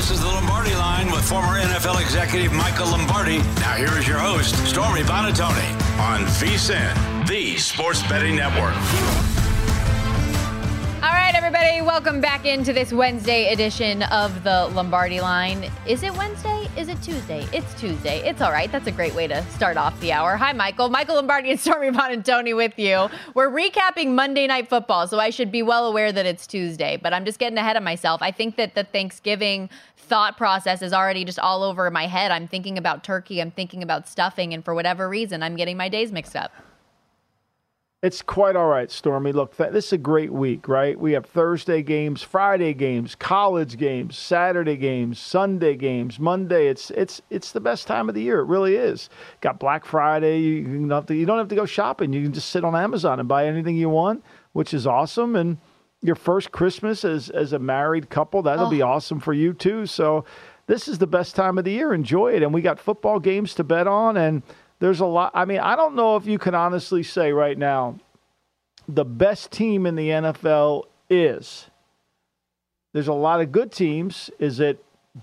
This is the Lombardi Line with former NFL executive Michael Lombardi. Now here is your host, Stormy Buonantony, on VSiN, the Sports Betting Network. All right, everybody, welcome back into this Wednesday edition of the Lombardi Line. Is it Wednesday? Is it Tuesday? It's Tuesday. It's all right. That's a great way to start off the hour. Hi, Michael. Michael Lombardi and Stormy Buonantony with you. We're recapping Monday Night Football, so I should be well aware that it's Tuesday, but I'm just getting ahead of myself. I think that the Thanksgiving thought process is already just all over my head. I'm thinking about turkey. I'm thinking about stuffing, and for whatever reason, I'm getting my days mixed up. It's quite all right, Stormy. Look, this is a great week, right? We have Thursday games, Friday games, college games, Saturday games, Sunday games, Monday. It's the best time of the year. It really is. Got Black Friday. You don't have to go shopping. You can just sit on Amazon and buy anything you want, which is awesome. And your first Christmas as a married couple, that'll be awesome for you too. So this is the best time of the year. Enjoy it. And we got football games to bet on, and there's a lot. I mean, I don't know if you can honestly say right now the best team in the NFL is. There's a lot of good teams. Is it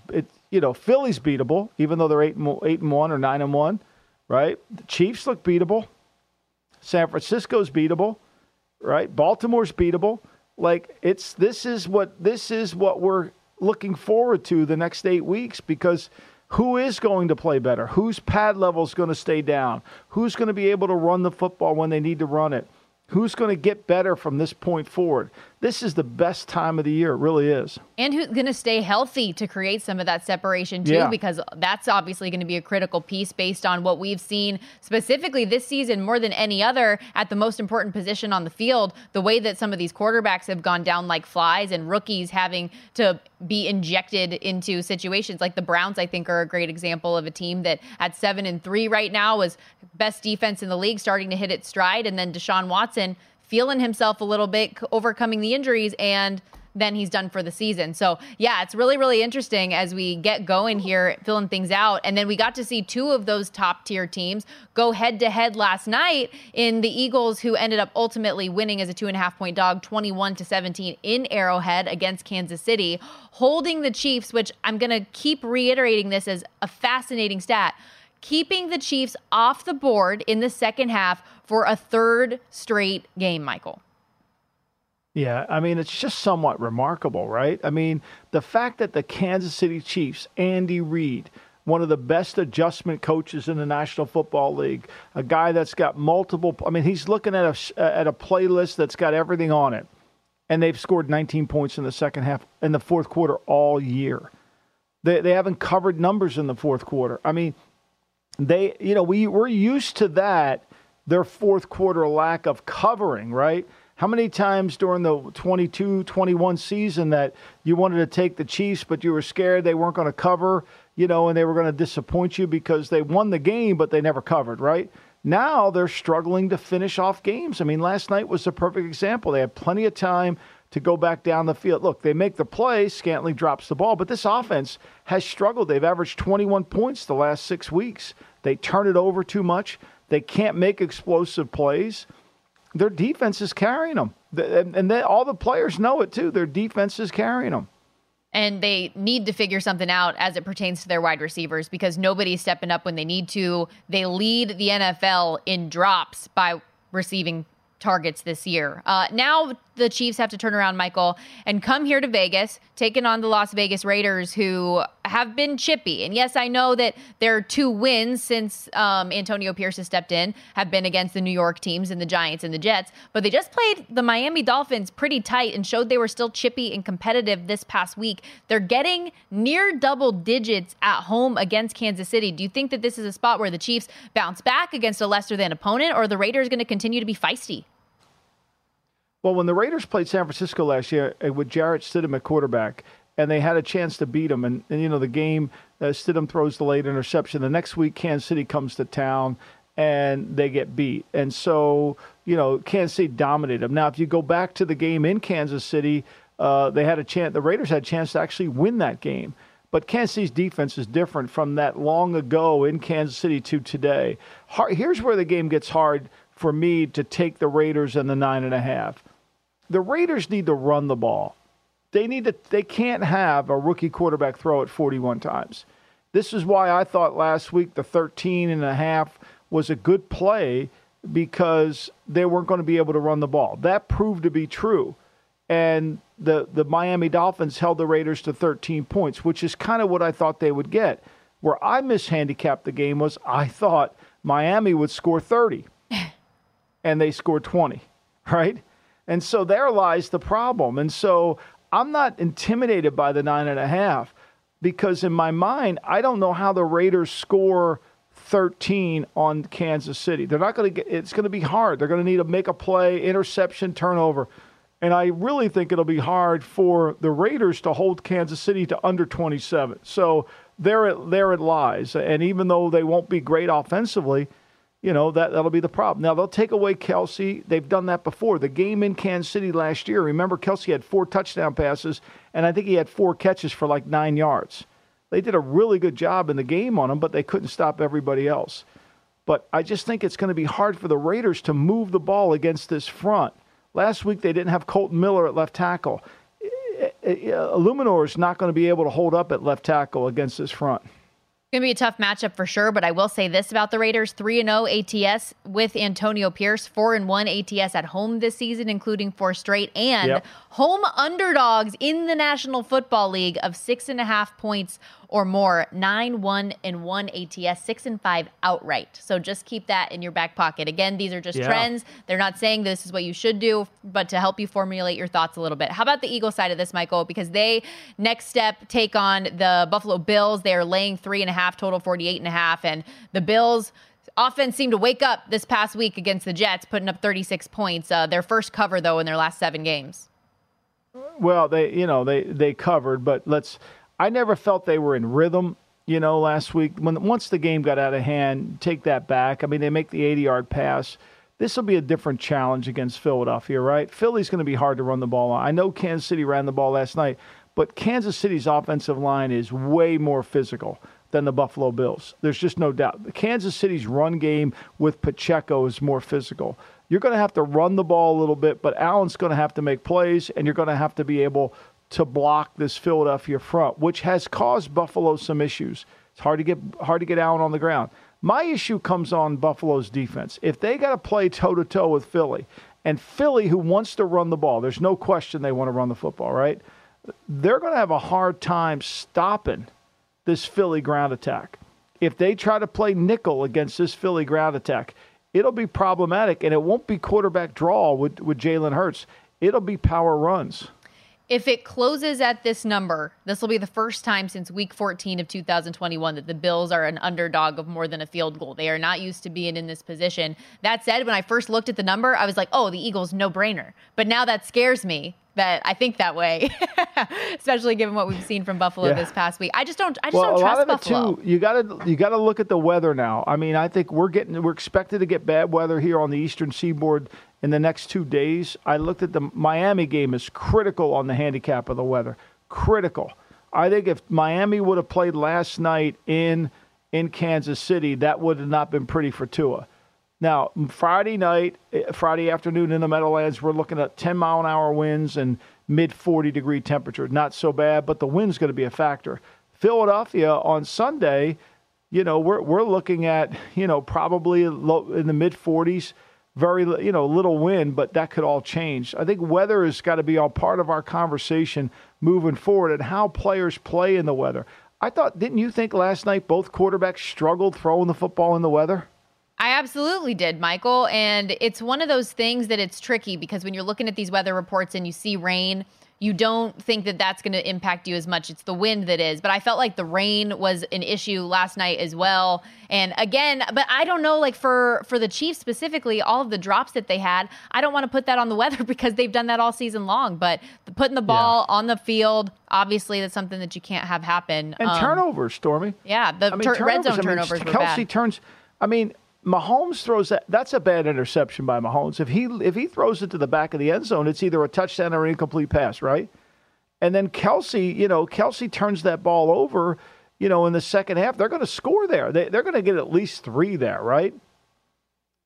Philly's beatable, even though they're 8-1 or 9-1, right? The Chiefs look beatable. San Francisco's beatable, right? Baltimore's beatable. Like this is what we're looking forward to the next 8 weeks, because who is going to play better? Whose pad level is going to stay down? Who's going to be able to run the football when they need to run it? Who's going to get better from this point forward? This is the best time of the year. It really is. And who's going to stay healthy to create some of that separation, too, because that's obviously going to be a critical piece based on what we've seen specifically this season more than any other at the most important position on the field. The way that some of these quarterbacks have gone down like flies, and rookies having to be injected into situations like the Browns, I think, are a great example of a team that at 7-3 right now was best defense in the league, starting to hit its stride. And then Deshaun Watson feeling himself a little bit, overcoming the injuries, and then he's done for the season. So, yeah, it's really, really interesting as we get going here, filling things out. And then we got to see two of those top-tier teams go head-to-head last night in the Eagles, who ended up ultimately winning as a 2.5-point dog, 21-17 in Arrowhead against Kansas City, holding the Chiefs, which I'm going to keep reiterating this as a fascinating stat, keeping the Chiefs off the board in the second half for a third straight game, Michael. Yeah, I mean, it's just somewhat remarkable, right? I mean, the fact that the Kansas City Chiefs, Andy Reid, one of the best adjustment coaches in the National Football League, a guy that's got multiple, I mean, he's looking at a playlist that's got everything on it, and they've scored 19 points in the second half, in the fourth quarter all year. They haven't covered numbers in the fourth quarter. I mean, we're used to that, their fourth quarter lack of covering, right? How many times during the 22-21 season that you wanted to take the Chiefs, but you were scared they weren't going to cover, and they were going to disappoint you because they won the game, but they never covered, right? Now they're struggling to finish off games. I mean, last night was a perfect example. They had plenty of time to go back down the field. Look, they make the play, Scantling drops the ball, but this offense has struggled. They've averaged 21 points the last 6 weeks. They turn it over too much. They can't make explosive plays. Their defense is carrying them. And all the players know it, too. Their defense is carrying them. And they need to figure something out as it pertains to their wide receivers, because nobody's stepping up when they need to. They lead the NFL in drops by receiving targets this year. Now the Chiefs have to turn around, Michael, and come here to Vegas, taking on the Las Vegas Raiders, who have been chippy. And yes, I know that their 2 wins since Antonio Pierce has stepped in have been against the New York teams and the Giants and the Jets, but they just played the Miami Dolphins pretty tight and showed they were still chippy and competitive this past week. They're getting near double digits at home against Kansas City. Do you think that this is a spot where the Chiefs bounce back against a lesser than opponent, or are the Raiders going to continue to be feisty? Well, when the Raiders played San Francisco last year with Jarrett Stidham at quarterback, and they had a chance to beat them, and the game, Stidham throws the late interception. The next week, Kansas City comes to town, and they get beat. And so, Kansas City dominated them. Now, if you go back to the game in Kansas City, they had a chance. The Raiders had a chance to actually win that game. But Kansas City's defense is different from that long ago in Kansas City to today. Here's where the game gets hard for me to take the Raiders and the 9.5. The Raiders need to run the ball. They can't have a rookie quarterback throw it 41 times. This is why I thought last week the 13.5 was a good play, because they weren't going to be able to run the ball. That proved to be true. And the Miami Dolphins held the Raiders to 13 points, which is kind of what I thought they would get. Where I mishandicapped the game was I thought Miami would score 30, and they scored 20, right? And so there lies the problem. And so I'm not intimidated by the 9.5, because in my mind, I don't know how the Raiders score 13 on Kansas City. They're not going to get. It's going to be hard. They're going to need to make a play, interception, turnover. And I really think it'll be hard for the Raiders to hold Kansas City to under 27. So there it lies. And even though they won't be great offensively, that'll be the problem. Now, they'll take away Kelce. They've done that before. The game in Kansas City last year, remember, Kelce had 4 touchdown passes, and I think he had 4 catches for like 9 yards. They did a really good job in the game on him, but they couldn't stop everybody else. But I just think it's going to be hard for the Raiders to move the ball against this front. Last week, they didn't have Colton Miller at left tackle. Illuminor is not going to be able to hold up at left tackle against this front. It's going to be a tough matchup for sure, but I will say this about the Raiders. 3-0 ATS with Antonio Pierce, 4-1 ATS at home this season, including 4 straight, and home underdogs in the National Football League of 6.5 points or more. 9-1-1 ATS, 6-5 outright. So just keep that in your back pocket. Again, these are just trends. They're not saying this is what you should do, but to help you formulate your thoughts a little bit. How about the Eagles side of this, Michael? Because they, next step, take on the Buffalo Bills. They are laying 3.5, total 48.5. And the Bills offense seemed to wake up this past week against the Jets, putting up 36 points. Their first cover, though, in their last 7 games. Well, they covered, but I never felt they were in rhythm, last week. Once the game got out of hand, take that back. I mean, they make the 80-yard pass. This will be a different challenge against Philadelphia, right? Philly's going to be hard to run the ball on. I know Kansas City ran the ball last night, but Kansas City's offensive line is way more physical than the Buffalo Bills. There's just no doubt. Kansas City's run game with Pacheco is more physical. You're going to have to run the ball a little bit, but Allen's going to have to make plays, and you're going to have to be able to block this Philadelphia front, which has caused Buffalo some issues. It's hard to get Allen on the ground. My issue comes on Buffalo's defense. If they got to play toe-to-toe with Philly, and Philly, who wants to run the ball, there's no question they want to run the football, right? They're going to have a hard time stopping this Philly ground attack. If they try to play nickel against this Philly ground attack, it'll be problematic, and it won't be quarterback draw with Jalen Hurts. It'll be power runs. If it closes at this number, this will be the first time since week 14 of 2021 that the Bills are an underdog of more than a field goal. They are not used to being in this position. That said, when I first looked at the number, I was like, oh, the Eagles, no brainer. But now that scares me that I think that way, especially given what we've seen from Buffalo this past week. I just don't trust Buffalo. A lot of it too, you got to look at the weather now. I mean, I think we're expected to get bad weather here on the Eastern Seaboard in the next 2 days. I looked at the Miami game as critical on the handicap of the weather. Critical. I think if Miami would have played last night in Kansas City, that would have not been pretty for Tua. Now, Friday afternoon in the Meadowlands, we're looking at 10-mile-an-hour winds and mid-40-degree temperature. Not so bad, but the wind's going to be a factor. Philadelphia on Sunday, we're looking at, probably in the mid-40s, very, little wind, but that could all change. I think weather has got to be all part of our conversation moving forward and how players play in the weather. Didn't you think last night both quarterbacks struggled throwing the football in the weather? I absolutely did, Michael. And it's one of those things that it's tricky because when you're looking at these weather reports and you see rain, you don't think that that's going to impact you as much. It's the wind that is. But I felt like the rain was an issue last night as well. And again, but I don't know, like for the Chiefs specifically, all of the drops that they had, I don't want to put that on the weather because they've done that all season long. But putting the ball on the field, obviously that's something that you can't have happen. And turnovers, Stormy. Yeah, red zone turnovers were Kelce bad. turns, Mahomes throws that's a bad interception by Mahomes. If he throws it to the back of the end zone, it's either a touchdown or an incomplete pass, right? And then Kelce turns that ball over, in the second half. They're going to score there. They're going to get at least 3 there, right?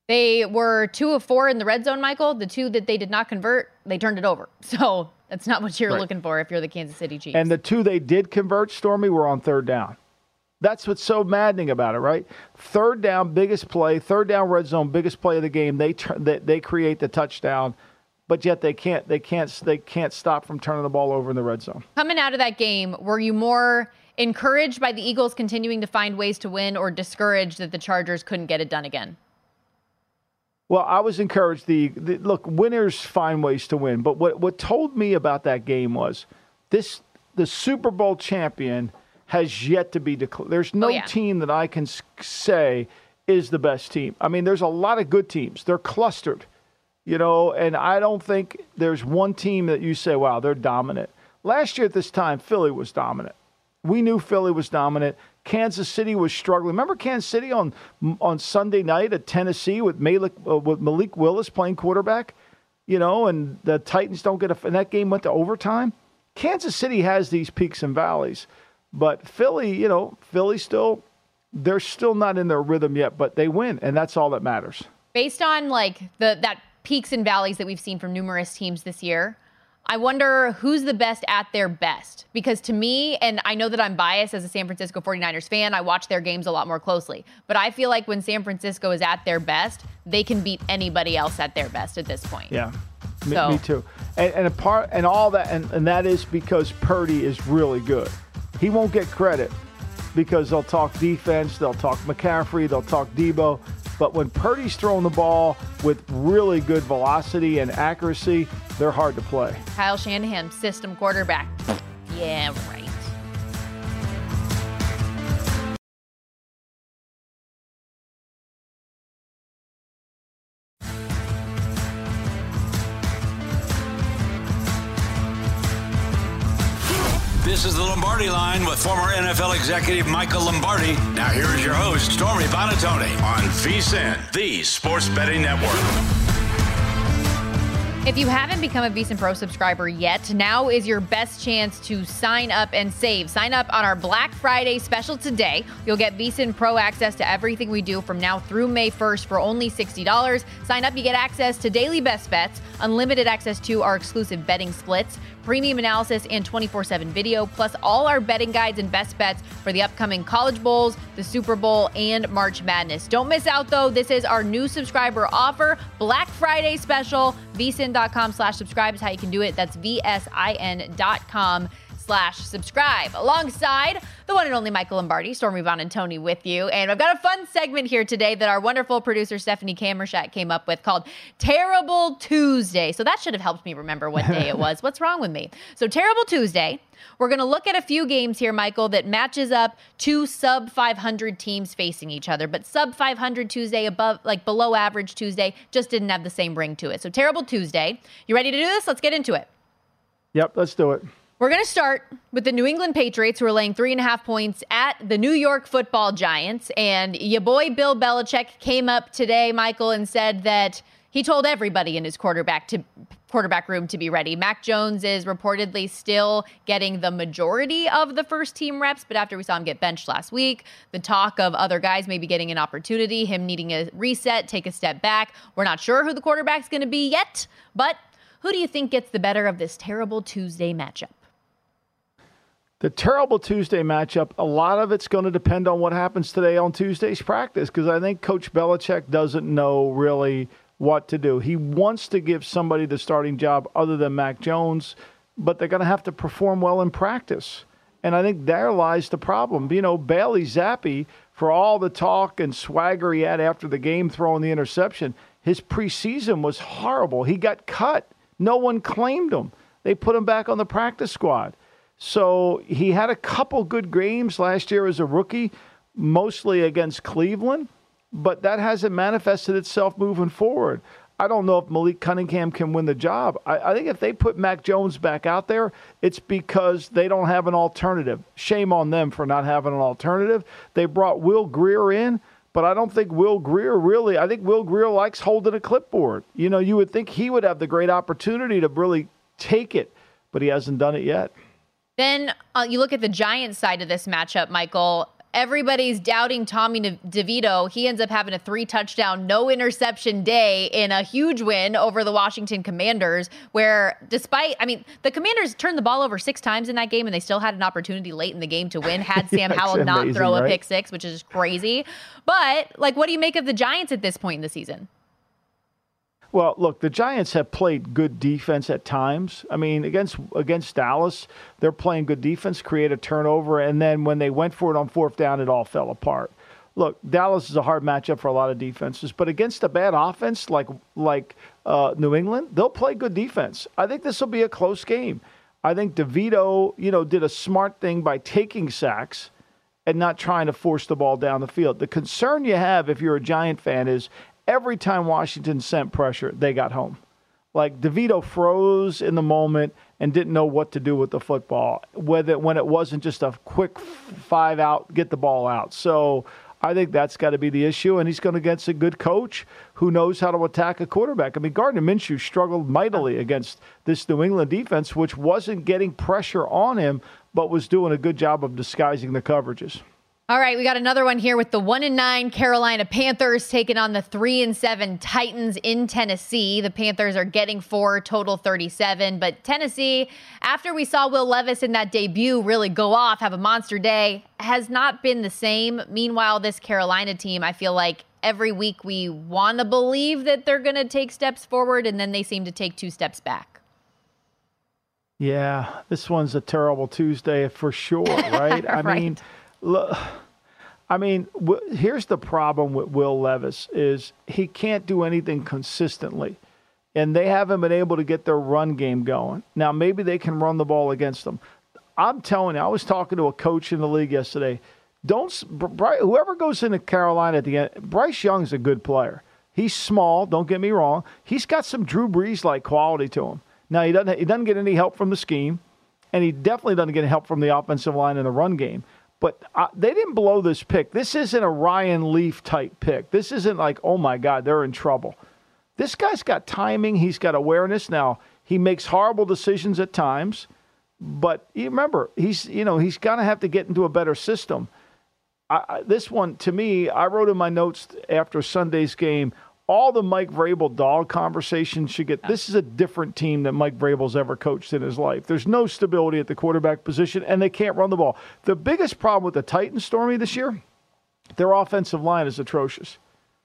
They were 2 of 4 in the red zone, Michael. The 2 that they did not convert, they turned it over. So that's not what you're looking for if you're the Kansas City Chiefs. And the 2 they did convert, Stormy, were on third down. That's what's so maddening about it, right? Third down, biggest play. Third down, red zone, biggest play of the game. They create the touchdown, but yet they can't stop from turning the ball over in the red zone. Coming out of that game, were you more encouraged by the Eagles continuing to find ways to win, or discouraged that the Chargers couldn't get it done again? Well, I was encouraged. Look, winners find ways to win. But what told me about that game was the Super Bowl champion has yet to be declared. There's no team that I can say is the best team. I mean, there's a lot of good teams. They're clustered, and I don't think there's one team that you say, wow, they're dominant. Last year at this time, Philly was dominant. We knew Philly was dominant. Kansas City was struggling. Remember Kansas City on Sunday night at Tennessee with Malik Willis playing quarterback, and the Titans don't get and that game went to overtime. Kansas City has these peaks and valleys, but Philly, they're still not in their rhythm yet, but they win, and that's all that matters. Based on that peaks and valleys that we've seen from numerous teams this year, I wonder who's the best at their best. Because to me, and I know that I'm biased as a San Francisco 49ers fan, I watch their games a lot more closely. But I feel like when San Francisco is at their best, they can beat anybody else at their best at this point. Yeah, me too. And all that, and that is because Purdy is really good. He won't get credit because they'll talk defense, they'll talk McCaffrey, they'll talk Debo. But when Purdy's throwing the ball with really good velocity and accuracy, they're hard to play. Kyle Shanahan, system quarterback. Yeah, right. This is the Lombardi Line with former NFL executive Michael Lombardi. Now here is your host, Stormy Buonantony, on VSiN, the Sports Betting Network. If you haven't become a VSiN Pro subscriber yet, now is your best chance to sign up and save. Sign up on our Black Friday special today. You'll get VSiN Pro access to everything we do from now through May 1st for only $60. Sign up, you get access to daily best bets, unlimited access to our exclusive betting splits, premium analysis, and 24/7 video, plus all our betting guides and best bets for the upcoming college bowls, the Super Bowl, and March Madness. Don't miss out, though. This is our new subscriber offer, Black Friday special. VSiN.com/subscribe is how you can do it. That's VSIN.com/subscribe. Alongside the one and only Michael Lombardi, Stormy Buonantony with you. And I've got a fun segment here today that our wonderful producer Stephanie Kamershat came up with called Terrible Tuesday. So that should have helped me remember what day it was. What's wrong with me? So Terrible Tuesday. We're going to look at a few games here, Michael, that matches up two sub 500 teams facing each other. But sub 500 Tuesday, below average Tuesday, just didn't have the same ring to it. So Terrible Tuesday. You ready to do this? Let's get into it. Yep, let's do it. We're going to start with the New England Patriots, who are laying 3.5 points at the New York Football Giants. And your boy Bill Belichick came up today, Michael, and said that he told everybody in his quarterback room to be ready. Mac Jones is reportedly still getting the majority of the first team reps, but after we saw him get benched last week, the talk of other guys maybe getting an opportunity, him needing a reset, take a step back. We're not sure who the quarterback's going to be yet, but who do you think gets the better of this Terrible Tuesday matchup? The Terrible Tuesday matchup, a lot of it's going to depend on what happens today on Tuesday's practice, because I think Coach Belichick doesn't know really what to do. He wants to give somebody the starting job other than Mac Jones, but they're going to have to perform well in practice. And I think there lies the problem. You know, Bailey Zappi, for all the talk and swagger he had after the game throwing the interception, his preseason was horrible. He got cut. No one claimed him. They put him back on the practice squad. So he had a couple good games last year as a rookie, mostly against Cleveland, but that hasn't manifested itself moving forward. I don't know if Malik Cunningham can win the job. I think if they put Mac Jones back out there, it's because they don't have an alternative. Shame on them for not having an alternative. They brought Will Grier in, but I don't think Will Grier I think Will Grier likes holding a clipboard. You know, you would think he would have the great opportunity to really take it, but he hasn't done it yet. Then you look at the Giants side of this matchup, Michael. everybody's doubting Tommy DeVito. He ends up having a 3-touchdown, no interception day in a huge win over the Washington Commanders, where the Commanders turned the ball over 6 times in that game and they still had an opportunity late in the game to win had Sam Howell not throw a pick six, which is crazy. But what do you make of the Giants at this point in the season? Well, look, the Giants have played good defense at times. I mean, against Dallas, they're playing good defense, create a turnover, and then when they went for it on 4th down, it all fell apart. Look, Dallas is a hard matchup for a lot of defenses, but against a bad offense like New England, they'll play good defense. I think this will be a close game. I think DeVito, did a smart thing by taking sacks and not trying to force the ball down the field. The concern you have if you're a Giant fan is every time Washington sent pressure, they got home. DeVito froze in the moment and didn't know what to do with the football, when it wasn't just a quick 5 out, get the ball out. So I think that's got to be the issue, and he's going against a good coach who knows how to attack a quarterback. I mean, Gardner Minshew struggled mightily against this New England defense, which wasn't getting pressure on him, but was doing a good job of disguising the coverages. All right, we got another one here with the 1-9 Carolina Panthers taking on the 3-7 Titans in Tennessee. The Panthers are getting 4, total 37. But Tennessee, after we saw Will Levis in that debut really go off, have a monster day, has not been the same. Meanwhile, this Carolina team, I feel like every week we want to believe that they're going to take steps forward, and then they seem to take 2 steps back. Yeah, this one's a terrible Tuesday for sure, right? Right. Here's the problem with Will Levis is he can't do anything consistently, and they haven't been able to get their run game going. Now, maybe they can run the ball against them. I'm telling you, I was talking to a coach in the league yesterday. Whoever goes into Carolina at the end, Bryce Young's a good player. He's small, don't get me wrong. He's got some Drew Brees-like quality to him. Now, he doesn't get any help from the scheme, and he definitely doesn't get help from the offensive line in the run game. But they didn't blow this pick. This isn't a Ryan Leaf type pick. This isn't like, oh my God, they're in trouble. This guy's got timing. He's got awareness. Now, he makes horrible decisions at times, but you remember, he's going to have to get into a better system. This one, to me, I wrote in my notes after Sunday's game, all the Mike Vrabel dog conversation should get. This is a different team than Mike Vrabel's ever coached in his life. There's no stability at the quarterback position, and they can't run the ball. The biggest problem with the Titans, Stormy, this year, their offensive line is atrocious.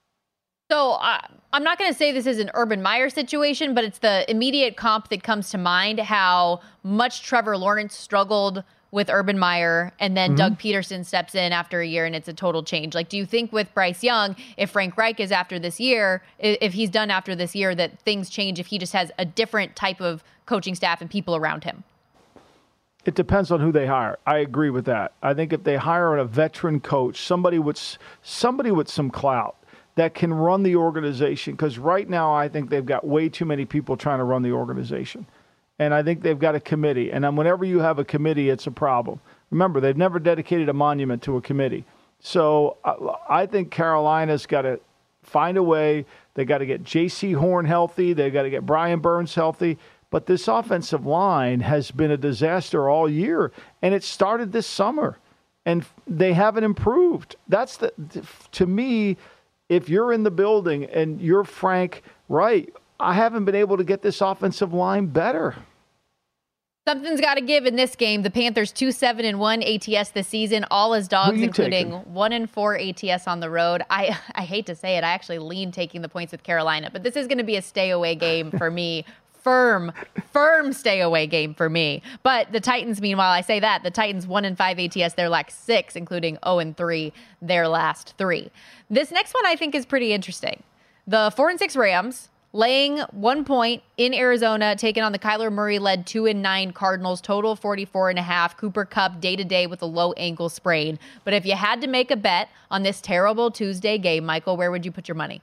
So I'm not going to say this is an Urban Meyer situation, but it's the immediate comp that comes to mind, how much Trevor Lawrence struggled with Urban Meyer, and then Doug Peterson steps in after a year and it's a total change. Do you think with Bryce Young, if Frank Reich is after this year, if he's done after this year, that things change if he just has a different type of coaching staff and people around him? It depends on who they hire. I agree with that. I think if they hire a veteran coach, somebody with some clout that can run the organization, because right now I think they've got way too many people trying to run the organization. And I think they've got a committee. And then whenever you have a committee, it's a problem. Remember, they've never dedicated a monument to a committee. So I think Carolina's got to find a way. They got to get J.C. Horn healthy. They got to get Brian Burns healthy. But this offensive line has been a disaster all year. And it started this summer. And they haven't improved. To me, if you're in the building and you're Frank Reich, I haven't been able to get this offensive line better. Something's got to give in this game. The Panthers 2-7-1 ATS this season, all as dogs, including 1-4 ATS on the road. I hate to say it, I actually lean taking the points with Carolina, but this is going to be a stay away game for me. Firm stay away game for me. But the Titans, meanwhile, I say that the Titans 1-5 ATS, their last 6, including 0-3 their last 3. This next one I think is pretty interesting. The 4-6 Rams laying 1 point in Arizona, taking on the Kyler Murray-led 2-9 Cardinals, total 44.5. Cooper Kupp day-to-day with a low ankle sprain. But if you had to make a bet on this terrible Tuesday game, Michael, where would you put your money?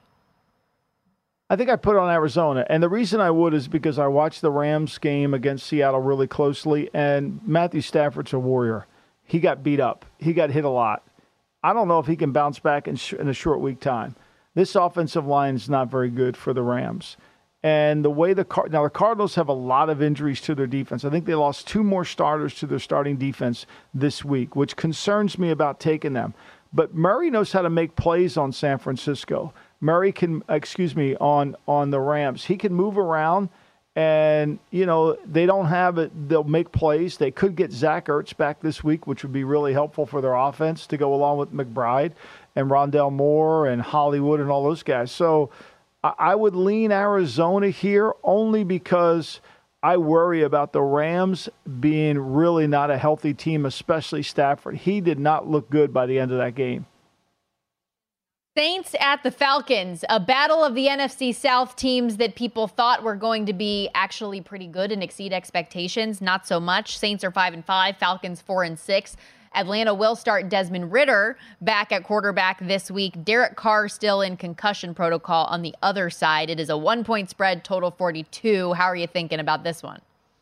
I think I put on Arizona. And the reason I would is because I watched the Rams game against Seattle really closely, and Matthew Stafford's a warrior. He got beat up. He got hit a lot. I don't know if he can bounce back in a short week time. This offensive line is not very good for the Rams. And the way the Cardinals have a lot of injuries to their defense. I think they lost 2 more starters to their starting defense this week, which concerns me about taking them. But Murray knows how to make plays on San Francisco. Murray can, on the Rams. He can move around, and, they don't have it. They'll make plays. They could get Zach Ertz back this week, which would be really helpful for their offense to go along with McBride and Rondale Moore and Hollywood and all those guys. So I would lean Arizona here only because I worry about the Rams being really not a healthy team, especially Stafford. He did not look good by the end of that game. Saints at the Falcons, a battle of the NFC South teams that people thought were going to be actually pretty good and exceed expectations. Not so much. Saints are 5-5, Falcons 4-6. Atlanta will start Desmond Ridder back at quarterback this week. Derek Carr still in concussion protocol on the other side. It is a 1-point spread, total 42. How are you thinking about this one?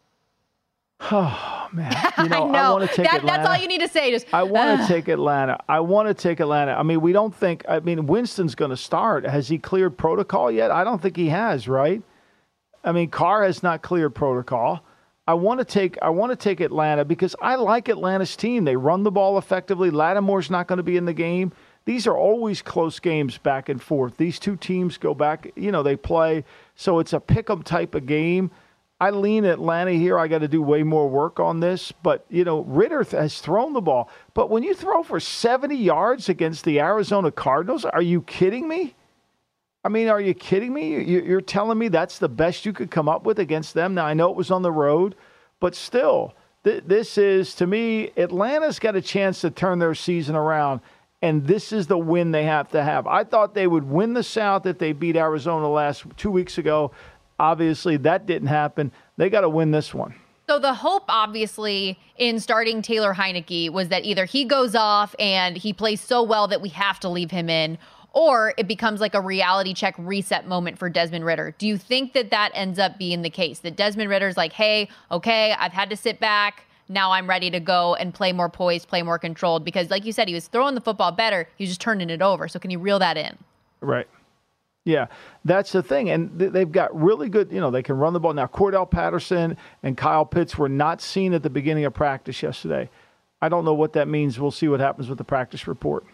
Oh, man. I know. I want to take Atlanta. That's all you need to say. I want to take Atlanta. I mean, we don't think, Winston's going to start. Has he cleared protocol yet? I don't think he has, right? I mean, Carr has not cleared protocol. I want to take Atlanta because I like Atlanta's team. They run the ball effectively. Lattimore's not going to be in the game. These are always close games back and forth. These two teams go back, they play. So it's a pick-em type of game. I lean Atlanta here. I got to do way more work on this. But, Ridder has thrown the ball. But when you throw for 70 yards against the Arizona Cardinals, are you kidding me? Are you kidding me? You're telling me that's the best you could come up with against them? Now, I know it was on the road, but still, this is, to me, Atlanta's got a chance to turn their season around, and this is the win they have to have. I thought they would win the South if they beat Arizona 2 weeks ago. Obviously, that didn't happen. They got to win this one. So the hope, obviously, in starting Taylor Heineke was that either he goes off and he plays so well that we have to leave him in, or it becomes like a reality check reset moment for Desmond Ridder. Do you think that ends up being the case? That Desmond Ridder's like, hey, okay, I've had to sit back. Now I'm ready to go and play more poised, play more controlled. Because like you said, he was throwing the football better. He was just turning it over. So can you reel that in? Right. Yeah, that's the thing. And they've got really good, they can run the ball. Now, Cordell Patterson and Kyle Pitts were not seen at the beginning of practice yesterday. I don't know what that means. We'll see what happens with the practice report.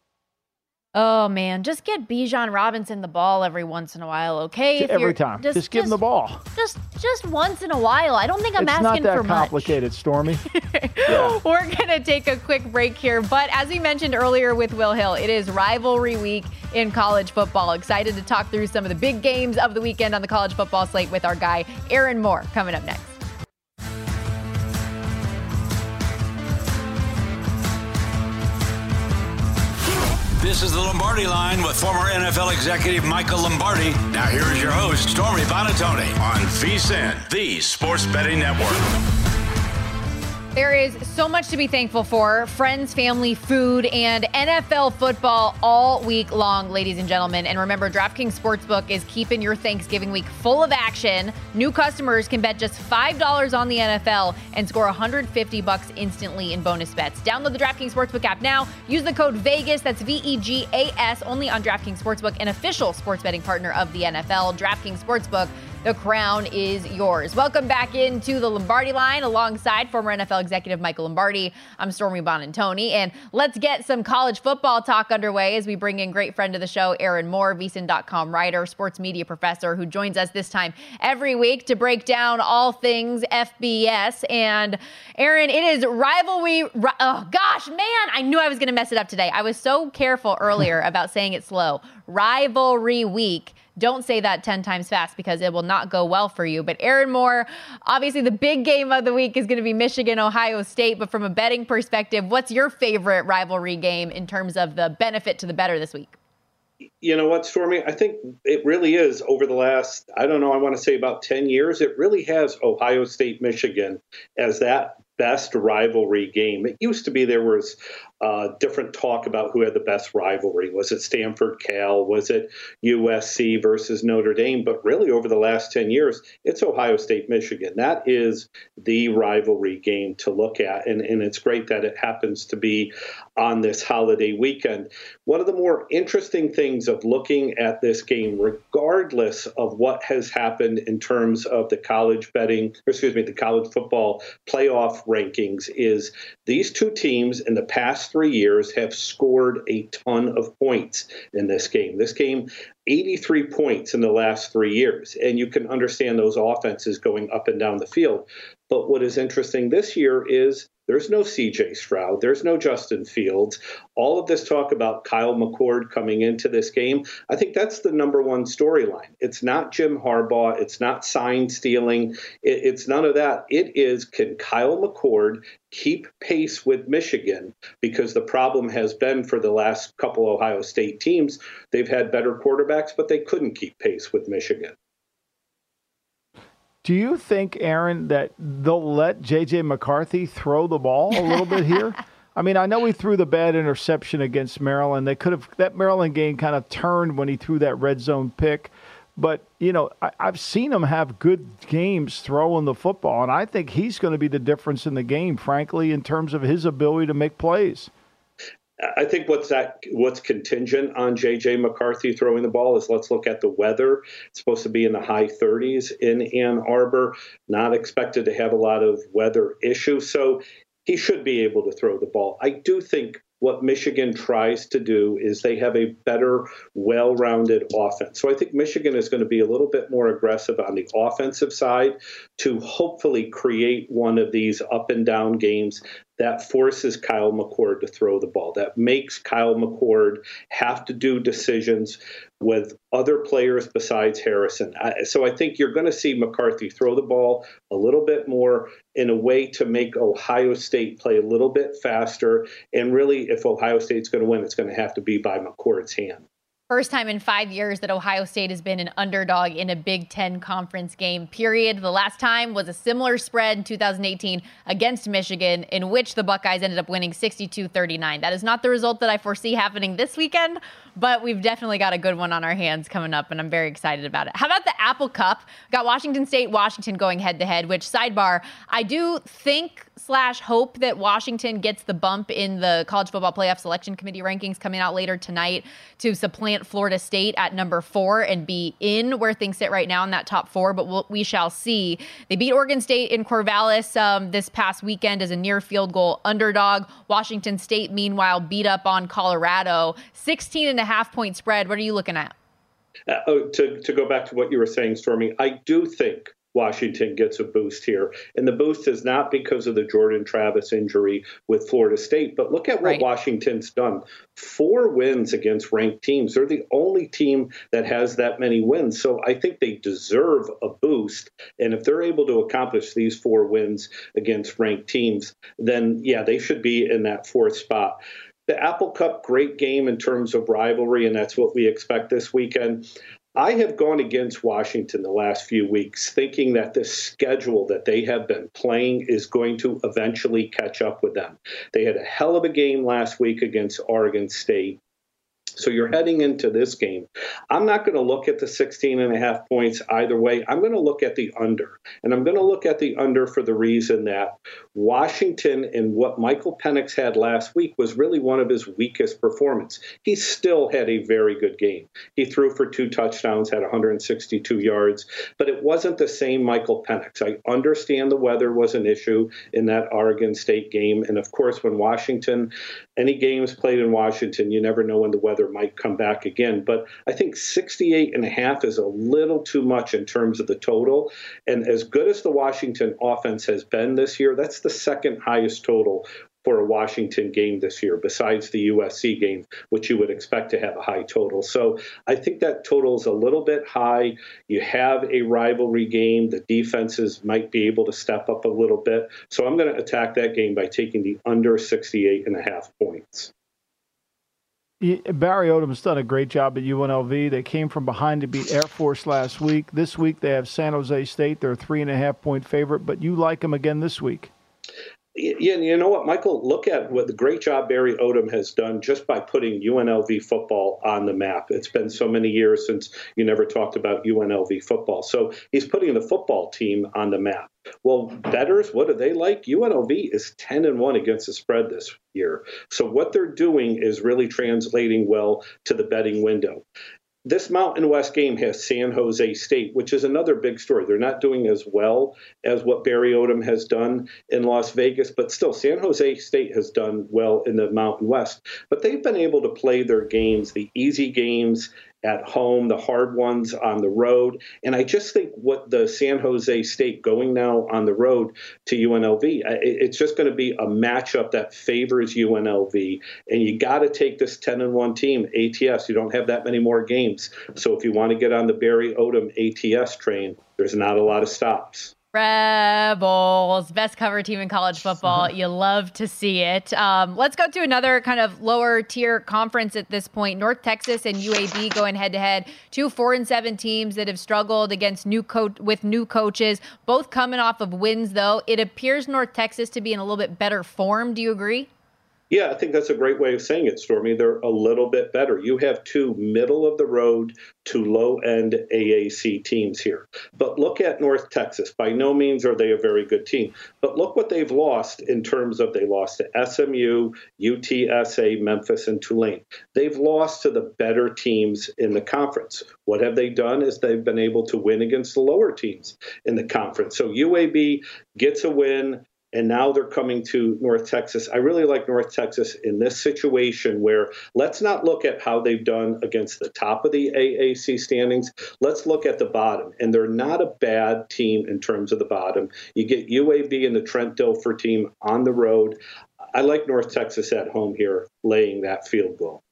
Oh, man, just get Bijan Robinson the ball every once in a while, okay? Every time. Just give him the ball. Just once in a while. I don't think I'm asking for much. It's not that complicated, Stormy. Yeah. We're going to take a quick break here. But as we mentioned earlier with Will Hill, it is rivalry week in college football. Excited to talk through some of the big games of the weekend on the college football slate with our guy, Aaron Moore, coming up next. This is the Lombardi Line with former NFL executive Michael Lombardi. Now here is your host, Stormy Buonantony, on VSiN, the Sports Betting Network. There is so much to be thankful for. Friends, family, food, and NFL football all week long, ladies and gentlemen. And remember, DraftKings Sportsbook is keeping your Thanksgiving week full of action. New customers can bet just $5 on the NFL and score $150 instantly in bonus bets. Download the DraftKings Sportsbook app now. Use the code VEGAS, that's VEGAS, only on DraftKings Sportsbook, an official sports betting partner of the NFL. DraftKings Sportsbook, the crown is yours. Welcome back into the Lombardi Line alongside former NFL executive Michael Lombardi. I'm Stormy Buonantony, and let's get some college football talk underway as we bring in great friend of the show, Aaron Moore, VSiN.com writer, sports media professor, who joins us this time every week to break down all things FBS. And Aaron, it is rivalry. Oh gosh, man, I knew I was going to mess it up today. I was so careful earlier about saying it slow. Rivalry week. Don't say that 10 times fast because it will not go well for you. But Aaron Moore, obviously the big game of the week is going to be Michigan-Ohio State. But from a betting perspective, what's your favorite rivalry game in terms of the benefit to the bettor this week? You know what, Stormy? I think it really is over the last, I want to say about 10 years. It really has Ohio State, Michigan as that best rivalry game. It used to be there was different talk about who had the best rivalry. Was it Stanford-Cal? Was it USC versus Notre Dame? But really, over the last 10 years, it's Ohio State-Michigan. That is the rivalry game to look at, and it's great that it happens to be on this holiday weekend. One of the more interesting things of looking at this game, regardless of what has happened in terms of the college football playoff rankings, is these two teams in the past 3 years have scored a ton of points in this game. This game, 83 points in the last 3 years. And you can understand those offenses going up and down the field. But what is interesting this year is there's no C.J. Stroud. There's no Justin Fields. All of this talk about Kyle McCord coming into this game, I think that's the number one storyline. It's not Jim Harbaugh. It's not sign stealing. It's none of that. It is, can Kyle McCord keep pace with Michigan? Because the problem has been for the last couple Ohio State teams, they've had better quarterbacks, but they couldn't keep pace with Michigan. Do you think, Aaron, that they'll let J.J. McCarthy throw the ball a little bit here? I mean, I know he threw the bad interception against Maryland. That Maryland game kind of turned when he threw that red zone pick. But, I've seen him have good games throwing the football, and I think he's going to be the difference in the game, frankly, in terms of his ability to make plays. I think what's contingent on J.J. McCarthy throwing the ball is let's look at the weather. It's supposed to be in the high 30s in Ann Arbor, not expected to have a lot of weather issues. So he should be able to throw the ball. I do think what Michigan tries to do is they have a better, well-rounded offense. So I think Michigan is going to be a little bit more aggressive on the offensive side to hopefully create one of these up and down games that forces Kyle McCord to throw the ball, that makes Kyle McCord have to do decisions with other players besides Harrison. So I think you're going to see McCarthy throw the ball a little bit more in a way to make Ohio State play a little bit faster. And really, if Ohio State's going to win, it's going to have to be by McCord's hand. First time in 5 years that Ohio State has been an underdog in a Big Ten conference game, period. The last time was a similar spread in 2018 against Michigan, in which the Buckeyes ended up winning 62-39. That is not the result that I foresee happening this weekend, but we've definitely got a good one on our hands coming up, and I'm very excited about it. How about the Apple Cup? Got Washington State, Washington going head-to-head, which, sidebar, I do think / hope that Washington gets the bump in the College Football Playoff Selection Committee rankings coming out later tonight to supplant Florida State at number 4 and be in where things sit right now in that top 4, but we shall see. They beat Oregon State in Corvallis this past weekend as a near field goal underdog. Washington State, meanwhile, beat up on Colorado. 16.5-point spread. What are you looking at? To go back to what you were saying, Stormy, I do think Washington gets a boost here. And the boost is not because of the Jordan Travis injury with Florida State, but look at what Washington's done. 4 wins against ranked teams. They're the only team that has that many wins. So I think they deserve a boost. And if they're able to accomplish these 4 wins against ranked teams, then yeah, they should be in that 4th spot. The Apple Cup, great game in terms of rivalry, and that's what we expect this weekend. I have gone against Washington the last few weeks, thinking that this schedule that they have been playing is going to eventually catch up with them. They had a hell of a game last week against Oregon State. So you're heading into this game. I'm not going to look at the 16.5 points either way. I'm going to look at the under. And I'm going to look at the under for the reason that Washington and what Michael Penix had last week was really one of his weakest performances. He still had a very good game. He threw for 2 touchdowns, had 162 yards, but it wasn't the same Michael Penix. I understand the weather was an issue in that Oregon State game. And of course, when Washington, any games played in Washington, you never know when the weather might come back again. But I think 68.5 is a little too much in terms of the total. And as good as the Washington offense has been this year, that's the 2nd highest total for a Washington game this year, besides the USC game, which you would expect to have a high total. So I think that total is a little bit high. You have a rivalry game. The defenses might be able to step up a little bit. So I'm going to attack that game by taking the under 68.5 points. Barry Odom's done a great job at UNLV. They came from behind to beat Air Force last week. This week they have San Jose State. They're a 3.5-point favorite, but you like them again this week. Yeah, you know what, Michael? Look at what the great job Barry Odom has done just by putting UNLV football on the map. It's been so many years since you never talked about UNLV football. So he's putting the football team on the map. Well, bettors, what do they like? UNLV is 10-1 against the spread this year. So what they're doing is really translating well to the betting window. This Mountain West game has San Jose State, which is another big story. They're not doing as well as what Barry Odom has done in Las Vegas, but still San Jose State has done well in the Mountain West. But they've been able to play their games, the easy games at home, the hard ones on the road. And I just think what the San Jose State going now on the road to UNLV, it's just going to be a matchup that favors UNLV. And you got to take this 10-1 team, ATS. You don't have that many more games. So if you want to get on the Barry Odom ATS train, there's not a lot of stops. Rebels, best cover team in college football. You love to see it. Let's go to another kind of lower tier conference at this point. North Texas and UAB going head to head. 2 4-7 teams that have struggled against new coaches, both coming off of wins though. It appears North Texas to be in a little bit better form. Do you agree? Yeah, I think that's a great way of saying it, Stormy. They're a little bit better. You have 2 middle-of-the-road to low-end AAC teams here. But look at North Texas. By no means are they a very good team. But look what they've lost in terms of they lost to SMU, UTSA, Memphis, and Tulane. They've lost to the better teams in the conference. What have they done is they've been able to win against the lower teams in the conference. So UAB gets a win. And now they're coming to North Texas. I really like North Texas in this situation where let's not look at how they've done against the top of the AAC standings. Let's look at the bottom. And they're not a bad team in terms of the bottom. You get UAB and the Trent Dilfer team on the road. I like North Texas at home here, laying that field goal.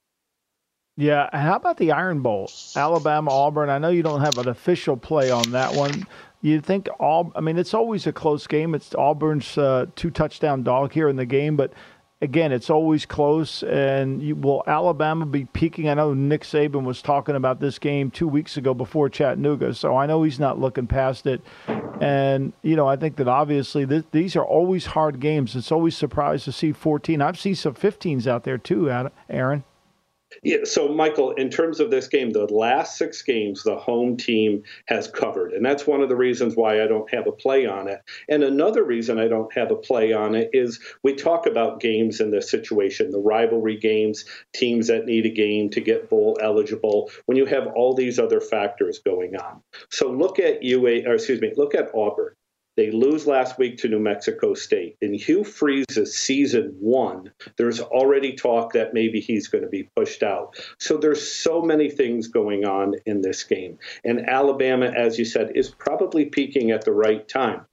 Yeah, and how about the Iron Bowl? Alabama, Auburn. I know you don't have an official play on that one. You think it's always a close game. It's Auburn's 2-touchdown dog here in the game, but again, it's always close. And will Alabama be peaking? I know Nick Saban was talking about this game 2 weeks ago before Chattanooga, so I know he's not looking past it. And, I think that obviously these are always hard games. It's always surprised to see 14. I've seen some 15s out there too, Aaron. Yeah, so, Michael, in terms of this game, the last 6 games, the home team has covered. And that's one of the reasons why I don't have a play on it. And another reason I don't have a play on it is we talk about games in this situation, the rivalry games, teams that need a game to get bowl eligible, when you have all these other factors going on. So look at look at Auburn. They lose last week to New Mexico State. In Hugh Freeze's season 1, there's already talk that maybe he's going to be pushed out. So there's so many things going on in this game. And Alabama, as you said, is probably peaking at the right time.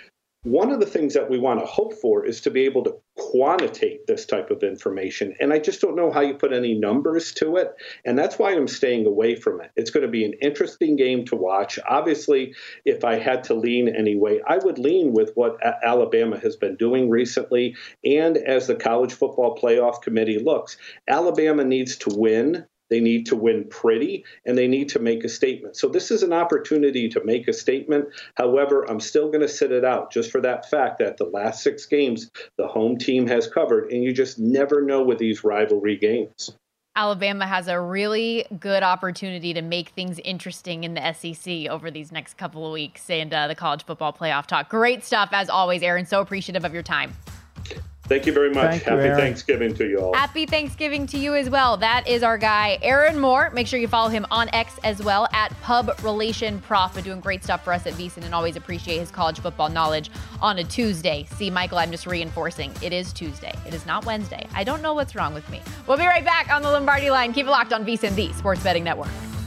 One of the things that we want to hope for is to be able to quantitate this type of information. And I just don't know how you put any numbers to it. And that's why I'm staying away from it. It's going to be an interesting game to watch. Obviously, if I had to lean anyway, I would lean with what Alabama has been doing recently. And as the College Football Playoff Committee looks, Alabama needs to win. They need to win pretty, and they need to make a statement. So this is an opportunity to make a statement. However, I'm still going to sit it out just for that fact that the last 6 games, the home team has covered, and you just never know with these rivalry games. Alabama has a really good opportunity to make things interesting in the SEC over these next couple of weeks and the College Football Playoff Talk. Great stuff, as always, Aaron. So appreciative of your time. Thank you very much. Happy Thanksgiving to you all. Happy Thanksgiving to you as well. That is our guy, Aaron Moore. Make sure you follow him on X as well, at Pub Relation Prof. Doing great stuff for us at VSiN, and always appreciate his college football knowledge on a Tuesday. See, Michael, I'm just reinforcing. It is Tuesday. It is not Wednesday. I don't know what's wrong with me. We'll be right back on the Lombardi Line. Keep it locked on VSiN, the Sports Betting Network.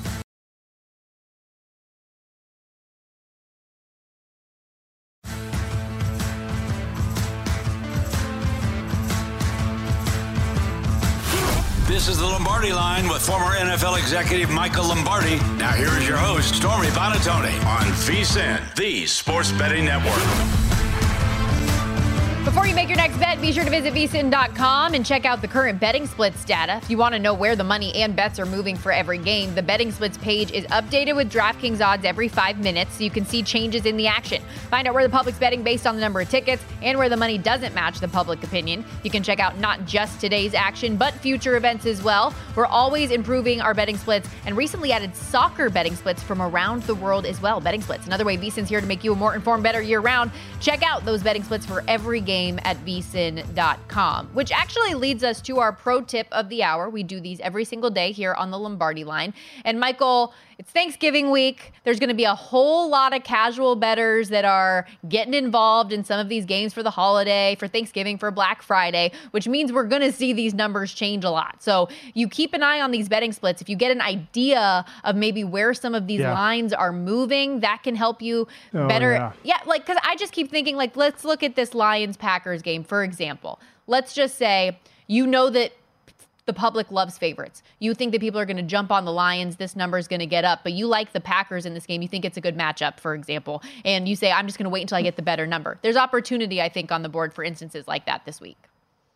This is the Lombardi Line with former NFL executive Michael Lombardi. Now here is your host, Stormy Buonantony, on VSiN, the Sports Betting Network. Before you make your next bet, be sure to visit vsin.com and check out the current betting splits data. If you want to know where the money and bets are moving for every game, the betting splits page is updated with DraftKings odds every 5 minutes so you can see changes in the action. Find out where the public's betting based on the number of tickets and where the money doesn't match the public opinion. You can check out not just today's action, but future events as well. We're always improving our betting splits and recently added soccer betting splits from around the world as well. Betting splits, another way VSiN's here to make you a more informed, better year-round. Check out those betting splits for every game at vsin.com, which actually leads us to our pro tip of the hour. We do these every single day here on the Lombardi Line. And Michael, it's Thanksgiving week. There's going to be a whole lot of casual bettors that are getting involved in some of these games for the holiday, for Thanksgiving, for Black Friday, which means we're going to see these numbers change a lot. So you keep an eye on these betting splits. If you get an idea of maybe where some of these lines are moving, that can help you better. Because I just keep thinking, let's look at this Lions-Packers game, for example. Let's just say you know that the public loves favorites. You think that people are going to jump on the Lions, this number is going to get up, but you like the Packers in this game. You think it's a good matchup, for example, and you say, I'm just going to wait until I get the better number. There's opportunity, I think, on the board for instances like that this week.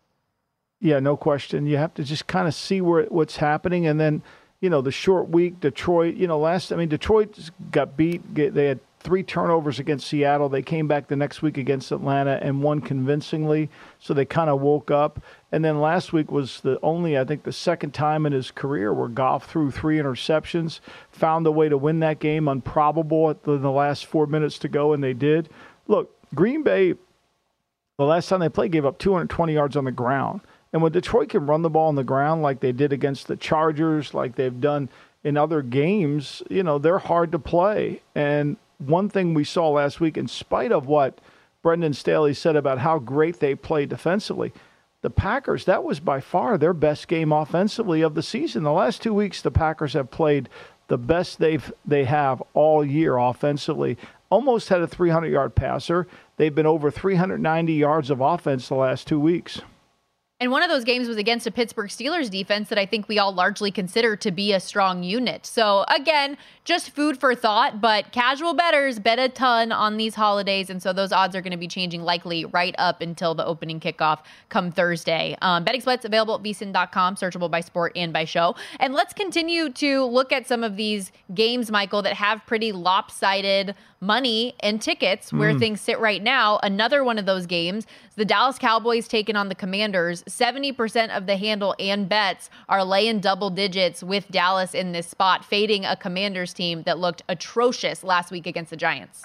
Yeah, no question. You have to just kind of see what's happening. And then, the short week, Detroit, Detroit got beat. They had 3 turnovers against Seattle. They came back the next week against Atlanta and won convincingly. So they kind of woke up. And then last week was the second time in his career where Goff threw 3 interceptions, found a way to win that game, improbable at the last 4 minutes to go, and they did. Look, Green Bay, the last time they played, gave up 220 yards on the ground. And when Detroit can run the ball on the ground like they did against the Chargers, like they've done in other games, they're hard to play. And one thing we saw last week, in spite of what Brendan Staley said about how great they played defensively, the Packers, that was by far their best game offensively of the season. The last 2 weeks, the Packers have played the best they have all year offensively. Almost had a 300-yard passer. They've been over 390 yards of offense the last 2 weeks. And one of those games was against a Pittsburgh Steelers defense that I think we all largely consider to be a strong unit. So again, just food for thought, but casual bettors bet a ton on these holidays. And so those odds are going to be changing likely right up until the opening kickoff come Thursday. Betting splits available at vsin.com, searchable by sport and by show. And let's continue to look at some of these games, Michael, that have pretty lopsided money and tickets where things sit right now. Another one of those games, the Dallas Cowboys taking on the Commanders. 70% of the handle and bets are laying double digits with Dallas in this spot, fading a Commanders team that looked atrocious last week against the Giants.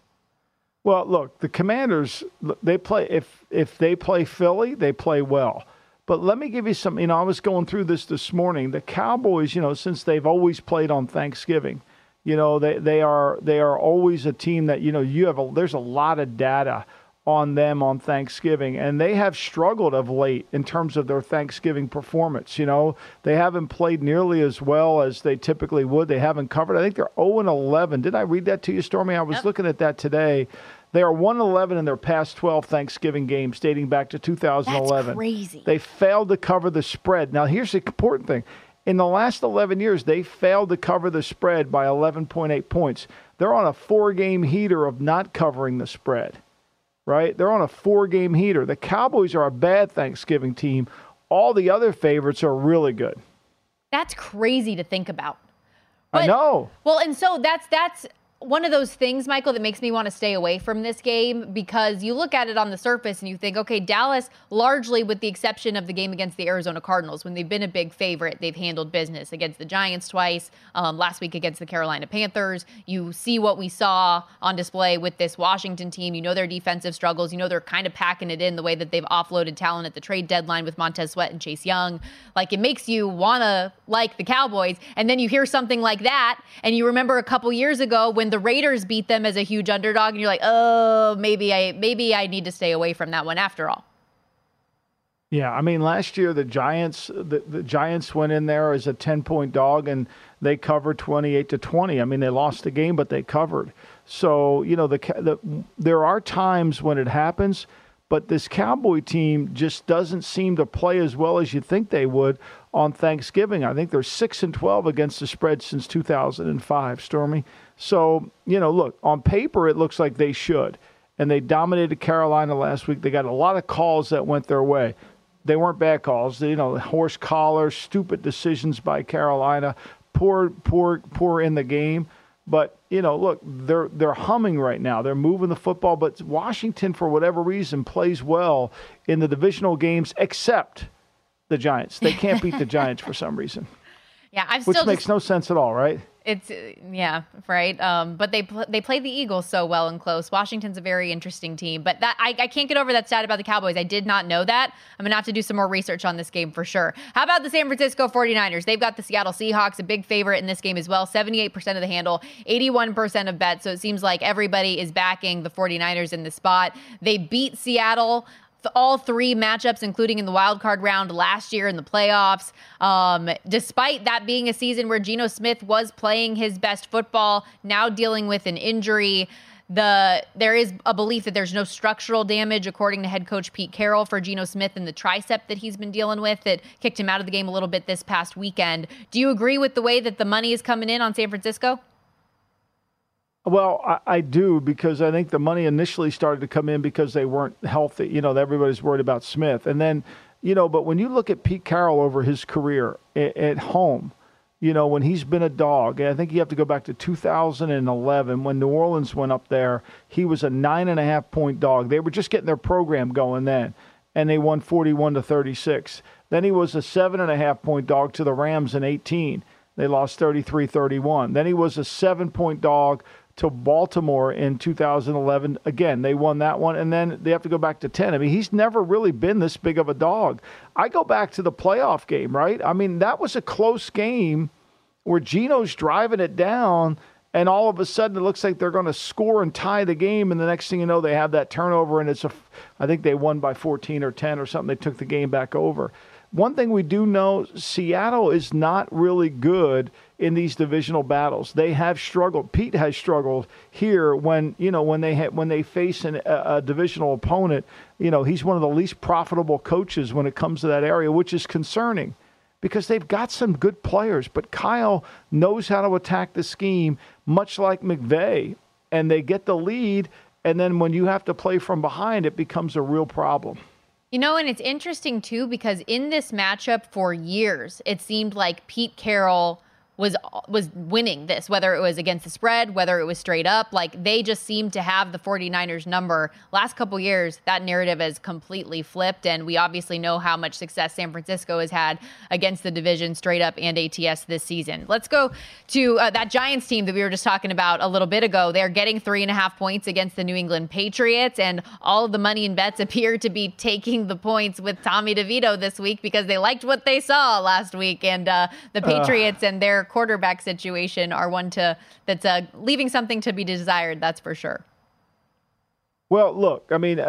Well, look, the Commanders, they play, if they play Philly, they play well. But let me give you some, I was going through this morning. The Cowboys, since they've always played on Thanksgiving, they are always a team that, there's a lot of data on them on Thanksgiving, and they have struggled of late in terms of their Thanksgiving performance. They haven't played nearly as well as they typically would. They haven't covered. I think they're 0-11. Did I read that to you, Stormy? I was looking at that today. They are 1-11 in their past 12 Thanksgiving games dating back to 2011. That's crazy. They failed to cover the spread. Now, here's the important thing. In the last 11 years, they failed to cover the spread by 11.8 points. They're on a 4-game heater of not covering the spread, right? They're on a 4-game heater. The Cowboys are a bad Thanksgiving team. All the other favorites are really good. That's crazy to think about. I know. Well, and so that's one of those things, Michael, that makes me want to stay away from this game, because you look at it on the surface and you think, okay, Dallas, largely with the exception of the game against the Arizona Cardinals, when they've been a big favorite, they've handled business against the Giants twice, last week against the Carolina Panthers. You see what we saw on display with this Washington team. Their defensive struggles. They're kind of packing it in the way that they've offloaded talent at the trade deadline with Montez Sweat and Chase Young. It makes you want to like the Cowboys. And then you hear something like that, and you remember a couple years ago when the Raiders beat them as a huge underdog, and you're like, oh, maybe I need to stay away from that one after all. Yeah, last year the Giants went in there as a 10-point dog, and they covered 28-20. They lost the game, but they covered. So, there are times when it happens, but this Cowboy team just doesn't seem to play as well as you think they would on Thanksgiving. I think they're 6-12 against the spread since 2005, Stormy. So, look, on paper, it looks like they should. and they dominated Carolina last week. They got a lot of calls that went their way. They weren't bad calls. Horse collar, stupid decisions by Carolina, poor in the game. But, look, they're humming right now. They're moving the football. But Washington, for whatever reason, plays well in the divisional games, except the Giants. They can't beat the Giants for some reason. Yeah, which makes no sense at all, right? It's right. But they play the Eagles so well and close. Washington's a very interesting team, but that I can't get over that stat about the Cowboys. I did not know that. I'm gonna have to do some more research on this game for sure. How about the San Francisco 49ers? They've got the Seattle Seahawks, a big favorite in this game as well. 78% of the handle, 81% of bets. So it seems like everybody is backing the 49ers in this spot. They beat Seattle all three matchups, including in the wild card round last year in the playoffs. Despite that being a season where Geno Smith was playing his best football, now dealing with an injury, there is a belief that there's no structural damage, according to head coach Pete Carroll, for Geno Smith and the tricep that he's been dealing with that kicked him out of the game a little bit this past weekend. Do you agree with the way that the money is coming in on San Francisco? Well, I do, because I think the money initially started to come in because they weren't healthy. Everybody's worried about Smith. And then, but when you look at Pete Carroll over his career at home, when he's been a dog, and I think you have to go back to 2011 when New Orleans went up there, he was a 9.5-point dog. They were just getting their program going then, and they won 41-36. Then he was a 7.5-point dog to the Rams in 18. They lost 33-31. Then he was a 7-point dog to Baltimore in 2011. Again, they won that one, and then they have to go back to 10. I mean, he's never really been this big of a dog. I go back to the playoff game, right? I mean, that was a close game where Geno's driving it down, and all of a sudden it looks like they're going to score and tie the game, and the next thing you know, they have that turnover, and I think they won by 14 or 10 or something. They took the game back over. One thing we do know, Seattle is not really good in these divisional battles. They have struggled. Pete has struggled here when they face a divisional opponent. He's one of the least profitable coaches when it comes to that area, which is concerning because they've got some good players. But Kyle knows how to attack the scheme, much like McVay, and they get the lead. And then when you have to play from behind, it becomes a real problem. And it's interesting, too, because in this matchup for years, it seemed like Pete Carroll was winning this, whether it was against the spread, whether it was straight up. Like, they just seemed to have the 49ers number. Last couple years, that narrative has completely flipped, and we obviously know how much success San Francisco has had against the division straight up and ATS this season. Let's go to that Giants team that we were just talking about a little bit ago. They're getting 3.5 points against the New England Patriots, and all of the money and bets appear to be taking the points with Tommy DeVito this week because they liked what they saw last week, and the Patriots and their quarterback situation are one that's leaving something to be desired. That's for sure. Well, look, I mean,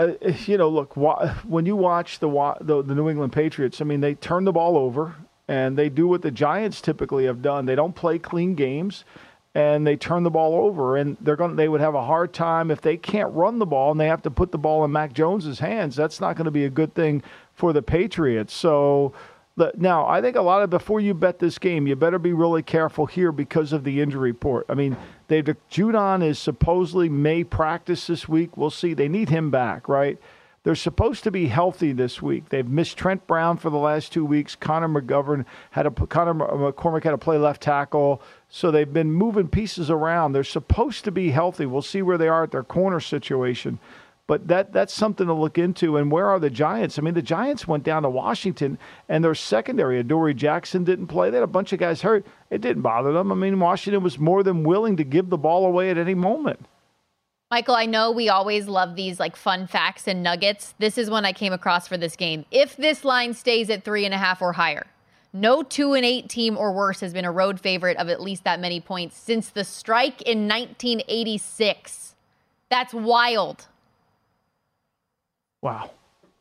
when you watch the New England Patriots, I mean, they turn the ball over and they do what the Giants typically have done. They don't play clean games and they turn the ball over, and they would have a hard time if they can't run the ball and they have to put the ball in Mac Jones's hands. That's not going to be a good thing for the Patriots. So now, I think before you bet this game, you better be really careful here because of the injury report. I mean, Judon is supposedly may practice this week. We'll see. They need him back, right? They're supposed to be healthy this week. They've missed Trent Brown for the last 2 weeks. Connor McCormick had to play left tackle. So they've been moving pieces around. They're supposed to be healthy. We'll see where they are at their corner situation. But that's something to look into. And where are the Giants? I mean, the Giants went down to Washington, and their secondary, Adoree Jackson, didn't play. They had a bunch of guys hurt. It didn't bother them. I mean, Washington was more than willing to give the ball away at any moment. Michael, I know we always love these like fun facts and nuggets. This is one I came across for this game. If this line stays at 3.5 or higher, no 2-8 team or worse has been a road favorite of at least that many points since the strike in 1986. That's wild. Wow.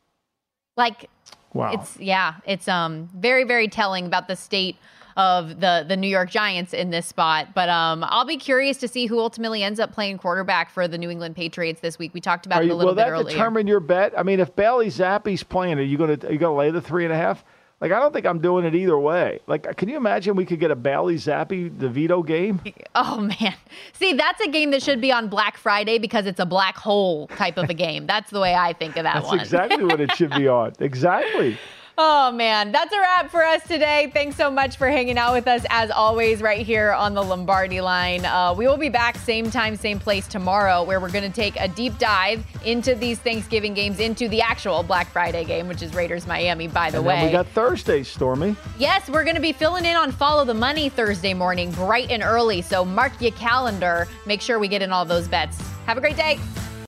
Wow. It's very, very telling about the state of the New York Giants in this spot. But I'll be curious to see who ultimately ends up playing quarterback for the New England Patriots this week. We talked about it a little bit earlier. Will that determine your bet? I mean, if Bailey Zappe's playing, are you going to lay the 3.5? Like, I don't think I'm doing it either way. Like, can you imagine we could get a Bailey Zappi DeVito game? Oh, man. See, that's a game that should be on Black Friday because it's a black hole type of a game. That's the way I think of that one. That's exactly what it should be on. Exactly. Oh, man. That's a wrap for us today. Thanks so much for hanging out with us, as always, right here on the Lombardi Line. We will be back same time, same place tomorrow, where we're going to take a deep dive into these Thanksgiving games, into the actual Black Friday game, which is Raiders-Miami, by the way. And then we got Thursday, Stormy. Yes, we're going to be filling in on Follow the Money Thursday morning, bright and early. So mark your calendar. Make sure we get in all those bets. Have a great day.